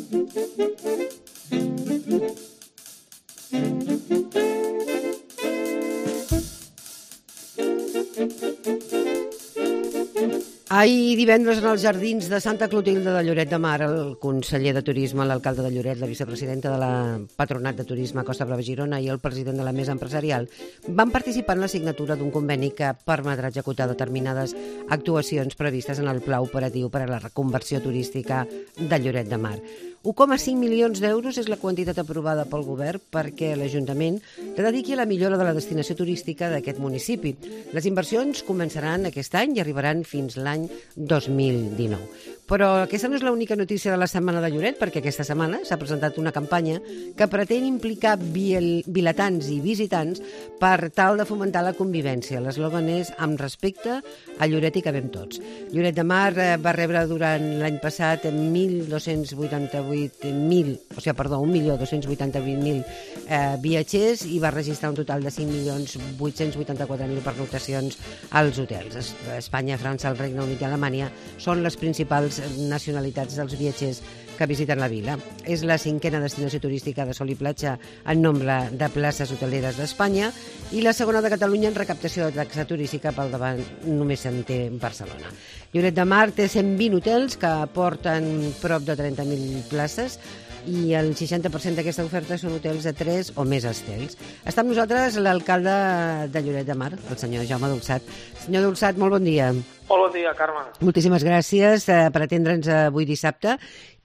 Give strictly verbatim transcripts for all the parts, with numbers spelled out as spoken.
Ahir divendres en els jardins de Santa Clotilde de Lloret de Mar, el conseller de Turisme, l'alcalde de Lloret, la vicepresidenta de la Patronat de Turisme Costa Brava Girona i el president de la Mesa Empresarial van participar en la signatura d'un conveni que permetrà executar determinades actuacions previstes en el Pla Operatiu per a la reconversió turística de Lloret de Mar. un coma cinc milions d'euros és la quantitat aprovada pel govern perquè l'Ajuntament la dediqui a la millora de la destinació turística d'aquest municipi. Les inversions començaran aquest any i arribaran fins l'any dos mil dinou. Però aquesta no és l'única notícia de la setmana de Lloret, perquè aquesta setmana s'ha presentat una campanya que pretén implicar vilatans i visitants per tal de fomentar la convivència. L'eslògan és "Amb respecte a Lloret i cabem tots". Lloret de Mar va rebre durant l'any passat mil dos-cents vuitanta-vuit mil, o sigui, perdó, un milió dos-cents vuitanta-vuit mil eh, viatgers i va registrar un total de cinc milions vuit-cents vuitanta-quatre mil pernoctacions als hotels. Espanya, França, el Regne Unit i Alemanya són les principals nacionalitats dels viatgers que visiten la vila. És la cinquena destinació turística de sol i platja en nombre de places hoteleres d'Espanya i la segona de Catalunya en recaptació de taxa turística, pel davant només se'n té Barcelona. Lloret de Mar té cent vint hotels que aporten prop de trenta mil places i el seixanta per cent d'aquesta oferta són hotels de tres o més estels. Està amb nosaltres l'alcalde de Lloret de Mar, el senyor Jaume Dolçat. Senyor Dolçat, molt bon dia. Molt bon dia, Carme. Moltíssimes gràcies eh, per atendre'ns avui dissabte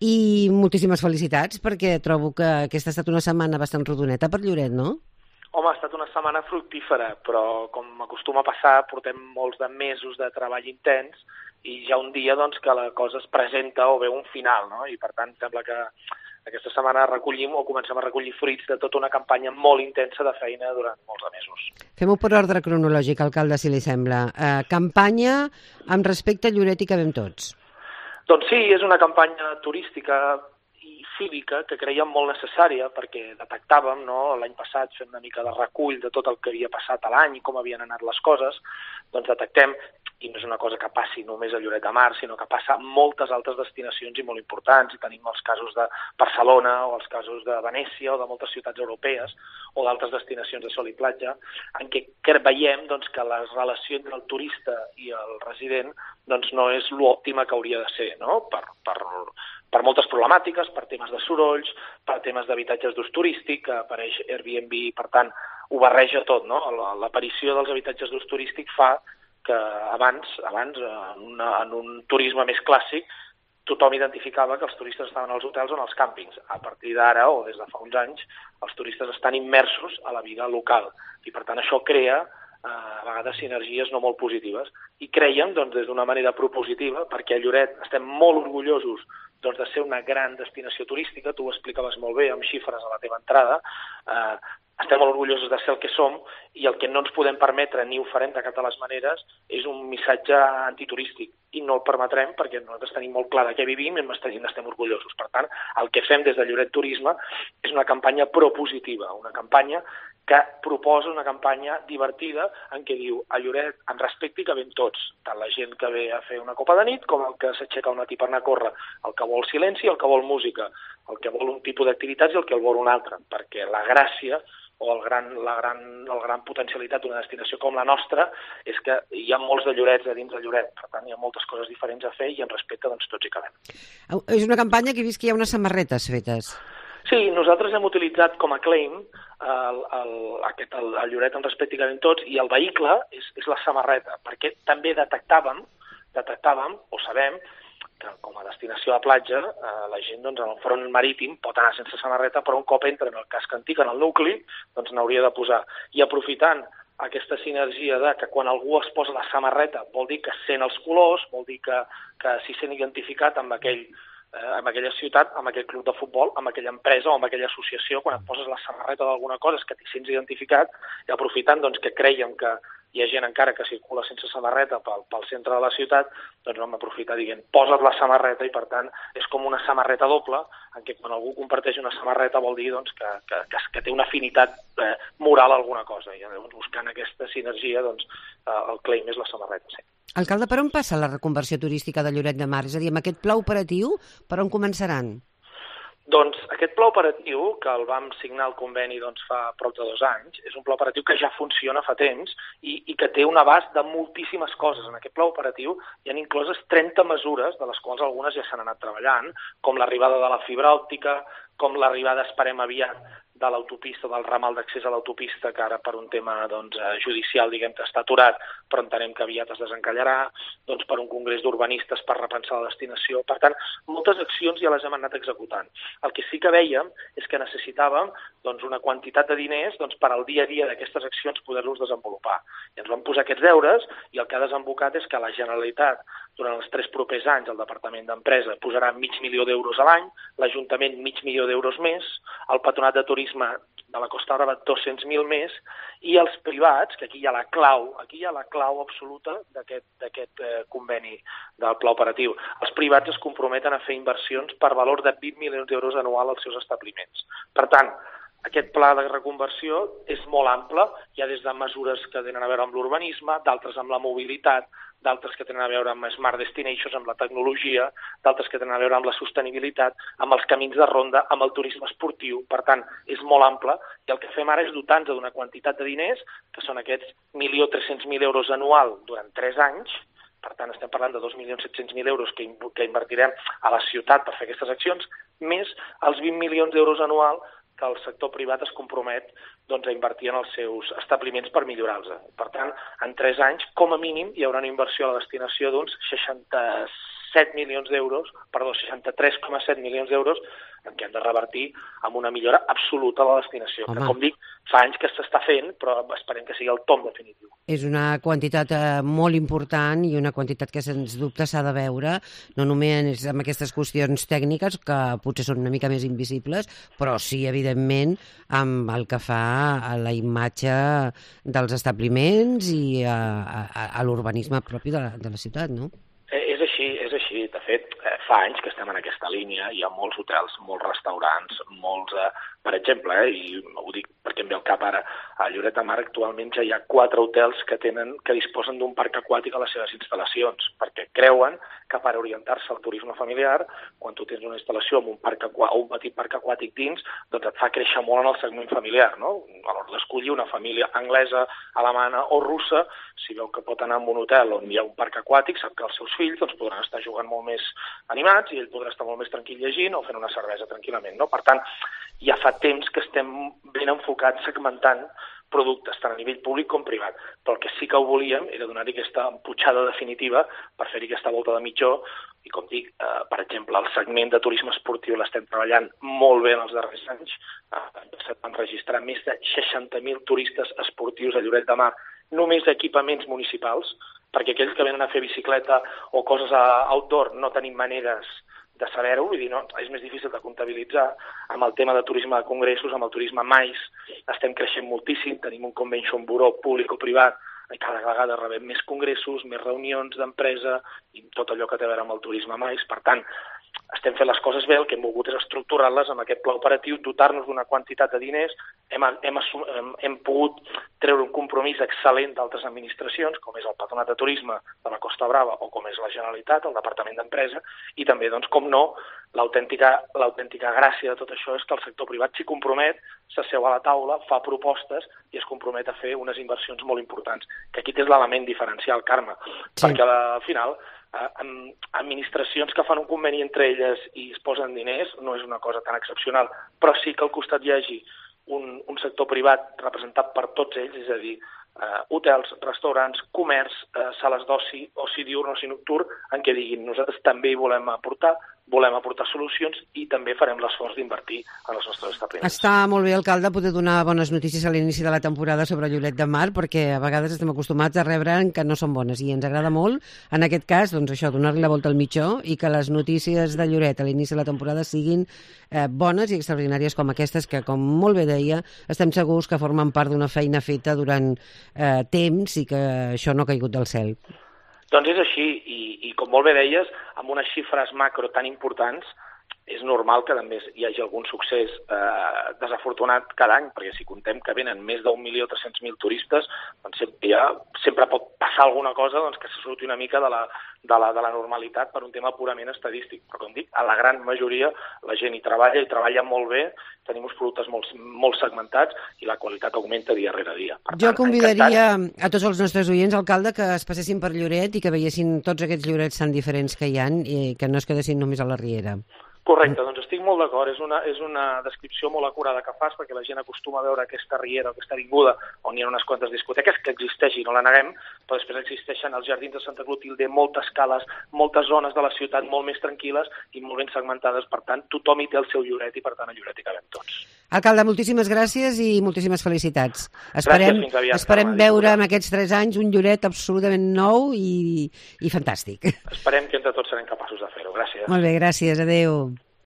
i moltíssimes felicitats perquè trobo que aquesta ha estat una setmana bastant rodoneta per Lloret, no? Home, ha estat una setmana fructífera, però com m'acostuma a passar, portem molts de mesos de treball intens i ja un dia doncs, que la cosa es presenta o veu un final, no? I per tant sembla que aquesta setmana recollim o comencem a recollir fruits de tota una campanya molt intensa de feina durant molts de mesos. Fem-ho per ordre cronològic, alcalde, si li sembla. Eh, campanya amb respecte a Lloret i cabem tots. Doncs sí, és una campanya turística i cívica que creiem molt necessària perquè detectàvem, no, l'any passat fent una mica de recull de tot el que havia passat a l'any i com havien anat les coses, doncs detectem, i no és una cosa que passi només a Lloret de Mar, sinó que passa a moltes altres destinacions i molt importants, i tenim els casos de Barcelona o els casos de Venècia o de moltes ciutats europees o d'altres destinacions de sol i platja, en què veiem doncs, que la relació entre el turista i el resident doncs, no és l'òptima que hauria de ser, no? per, per, per moltes problemàtiques, per temes de sorolls, per temes d'habitatges d'ús turístic, que apareix Airbnb, per tant, ho barreja tot, no? L'aparició dels habitatges d'ús turístic fa que abans, abans en, una, en un turisme més clàssic, tothom identificava que els turistes estaven als hotels o en els càmpings. A partir d'ara, o des de fa uns anys, els turistes estan immersos a la vida local i, per tant, això crea eh, a vegades sinergies no molt positives. I creiem, doncs, des d'una manera propositiva, perquè a Lloret estem molt orgullosos doncs, de ser una gran destinació turística, tu ho explicaves molt bé amb xifres a la teva entrada, eh, estem molt orgullosos de ser el que som i el que no ens podem permetre ni ho farem de cap de les maneres és un missatge antiturístic i no el permetrem perquè nosaltres tenim molt clar de què vivim i n'estem orgullosos. Per tant, el que fem des de Lloret Turisme és una campanya propositiva, una campanya que proposa una campanya divertida en què diu a Lloret amb respecte i que ven tots, tant la gent que ve a fer una copa de nit com el que s'aixeca un matí per anar a córrer, el que vol silenci, el que vol música, el que vol un tipus d'activitats i el que el vol un altre, perquè la gràcia o el gran, la gran, el gran potencialitat d'una destinació com la nostra és que hi ha molts de Llorets a dins de Lloret, per tant hi ha moltes coses diferents a fer i en respecte doncs tots hi cabem. És una campanya que he vist que hi ha unes samarretes fetes. Sí, nosaltres hem utilitzat com a claim el, el, aquest, el, el Lloret en respecte i cabem tots i el vehicle és, és la samarreta, perquè també detectàvem, detectàvem o sabem que com a destinació de platja, eh, la gent doncs, en el front marítim pot anar sense samarreta, però un cop entra en el casc antic, en el nucli, doncs n'hauria de posar. I aprofitant aquesta sinergia de que quan algú es posa la samarreta vol dir que sent els colors, vol dir que, que s'hi sent identificat amb aquell eh, amb aquella ciutat, amb aquell club de futbol, amb aquella empresa o amb aquella associació, quan et poses la samarreta d'alguna cosa és que t'hi sents identificat, i aprofitant doncs, que creiem que hi ha gent encara que circula sense samarreta pel, pel centre de la ciutat, doncs vam aprofitar dient, posa't la samarreta i per tant és com una samarreta doble, en què quan algú comparteix una samarreta vol dir doncs, que, que, que, que té una afinitat eh, moral a alguna cosa, i llavors buscant aquesta sinergia doncs, eh, el claim és la samarreta, sí. Alcalde, per on passa la reconversió turística de Lloret de Mar? És a dir, amb aquest pla operatiu, per on començaran? Doncs aquest pla operatiu, que el vam signar el conveni doncs, fa prop de dos anys, és un pla operatiu que ja funciona fa temps i, i que té un abast de moltíssimes coses. En aquest pla operatiu hi ha incloses trenta mesures, de les quals algunes ja s'han anat treballant, com l'arribada de la fibra òptica, com l'arribada, esperem aviat, de l'autopista, del ramal d'accés a l'autopista, que ara per un tema doncs, judicial diguem que està aturat, però entenem que aviat es desencallarà, doncs, per un congrés d'urbanistes per repensar la destinació. Per tant, moltes accions ja les hem anat executant. El que sí que vèiem és que necessitàvem doncs, una quantitat de diners doncs, per al dia a dia d'aquestes accions poder-los desenvolupar. I ens vam posar aquests deures i el que ha desembocat és que la Generalitat, durant els tres propers anys, el Departament d'Empresa posarà mig milió d'euros a l'any, l'Ajuntament mig milió d'euros més, el Patronat de Turisme de la Costa Brava dos-cents mil més, i els privats, que aquí hi ha la clau, aquí hi ha la clau absoluta d'aquest eh, conveni del pla operatiu. Els privats es comprometen a fer inversions per valor de vint milions d'euros anual als seus establiments. Per tant, aquest pla de reconversió és molt ample, hi ha des de mesures que tenen a veure amb l'urbanisme, d'altres amb la mobilitat, d'altres que tenen a veure amb Smart Destinations, amb la tecnologia, d'altres que tenen a veure amb la sostenibilitat, amb els camins de ronda, amb el turisme esportiu. Per tant, és molt ample i el que fem ara és dotar-nos d'una quantitat de diners, que són aquests un milió tres-cents mil euros anual durant tres anys. Per tant, estem parlant de dos milions set-cents mil euros que, que invertirem a la ciutat per fer aquestes accions, més els vint milions d'euros anual que el sector privat es compromet doncs, a invertir en els seus establiments per millorar-los. Per tant, en tres anys, com a mínim, hi haurà una inversió a la destinació d'uns seixanta-set milions d'euros, perdó, seixanta-tres coma set milions d'euros, en què hem de revertir amb una millora absoluta a la destinació. Home. Que, com dic, fa anys que s'està fent, però esperem que sigui el tom definitiu. És una quantitat eh, molt important i una quantitat que, sens dubte, s'ha de veure, no només amb aquestes qüestions tècniques, que potser són una mica més invisibles, però sí, evidentment, amb el que fa a la imatge dels establiments i a, a, a l'urbanisme propi de la, de la ciutat, no? Eh, és així, és així. De fet, eh, fa anys que estem en aquesta línia, hi ha molts hotels, molts restaurants, molts... Eh, per exemple, eh, i ho dic perquè em ve al cap ara, a Lloret de Mar actualment ja hi ha quatre hotels que tenen que disposen d'un parc aquàtic a les seves instal·lacions, perquè creuen que per orientar-se al turisme familiar, quan tu tens una instal·lació amb un parc aquà, o un petit parc aquàtic dins, doncs et fa créixer molt en el segment familiar, no? A l'hora d'escollir una família anglesa, alemana o russa, si veu que pot anar a un hotel on hi ha un parc aquàtic, sap que els seus fills doncs, podran estar jugant molt més animats i ell podrà estar molt més tranquil llegint o fent una cervesa tranquil·lament, no? Per tant, ja fa temps que estem ben enfocats segmentant productes, tant a nivell públic com privat. Però el que sí que ho volíem era donar-hi aquesta emputxada definitiva per fer-hi aquesta volta de mitjó i, com dic, eh, per exemple, el segment de turisme esportiu l'estem treballant molt bé en els darrers anys. Eh, van registrar més de seixanta mil turistes esportius a Lloret de Mar, només equipaments municipals, perquè aquells que venen a fer bicicleta o coses a outdoor no tenim maneres de saber-ho, vull dir, no, és més difícil de comptabilitzar. Amb el tema de turisme de congressos, amb el turisme mais, estem creixent moltíssim, tenim un convention bureau públic o privat, i cada vegada rebem més congressos, més reunions d'empresa i tot allò que té a veure amb el turisme mais. Per tant, estem fent les coses bé, el que hem volgut és estructurar-les amb aquest pla operatiu, dotar-nos d'una quantitat de diners, hem, hem, hem, hem pogut treure un compromís excel·lent d'altres administracions, com és el Patronat de Turisme de la Costa Brava o com és la Generalitat, el Departament d'Empresa, i també, doncs, com no, l'autèntica l'autèntica gràcia de tot això és que el sector privat s'hi compromet, s'asseu a la taula, fa propostes i es compromet a fer unes inversions molt importants, que aquí és l'element diferencial, Carme, sí. Perquè al final administracions que fan un conveni entre elles i es posen diners no és una cosa tan excepcional, però sí que al costat hi hagi un, un sector privat representat per tots ells, és a dir, eh, hotels, restaurants, comerç, eh, sales d'oci, oci diurn, oci nocturn, en què diguin nosaltres també hi volem aportar, volem aportar solucions i també farem l'esforç d'invertir en els nostres establiments. Està molt bé, alcalde, poder donar bones notícies a l'inici de la temporada sobre Lloret de Mar, perquè a vegades estem acostumats a rebre que no són bones i ens agrada molt, en aquest cas, doncs això, donar-li la volta al mitjó i que les notícies de Lloret a l'inici de la temporada siguin eh, bones i extraordinàries com aquestes que, com molt bé deia, estem segurs que formen part d'una feina feta durant eh, temps i que això no ha caigut del cel. Doncs és així, i, i com molt bé deies, amb unes xifres macro tan importants, és normal que també hi hagi algun succés eh, desafortunat cada any, perquè si contem que venen més d'un milió tres-cents mil turistes, doncs sempre, ja, sempre pot passar alguna cosa doncs, que se surti una mica de la, de, la, de la normalitat per un tema purament estadístic. Però com dic, a la gran majoria la gent hi treballa, i treballa molt bé, tenim uns productes molt, molt segmentats i la qualitat augmenta dia rere dia. Per jo tant, convidaria encantat. a tots els nostres oients, alcalde, que es passessin per Lloret i que veiessin tots aquests llorets tan diferents que hi ha i que no es quedessin només a la Riera. Correcte, doncs estic molt d'acord. És una, és una descripció molt acurada que fas, perquè la gent acostuma a veure aquesta riera, aquesta avinguda, on hi ha unes quantes discoteques, que existeixin, no la neguem, però després existeixen els jardins de Santa Clotilde, moltes cales, moltes zones de la ciutat molt més tranquil·les i molt ben segmentades. Per tant, tothom hi té el seu lloret i, per tant, a Lloret hi cabem tots. Alcalde, moltíssimes gràcies i moltíssimes felicitats. Esperem, gràcies, fins aviat. Esperem veure en aquests tres anys un Lloret absolutament nou i, i fantàstic. Esperem que entre tots serem capaços de fer-ho. Gràcies. Molt bé, gràcies. Adéu.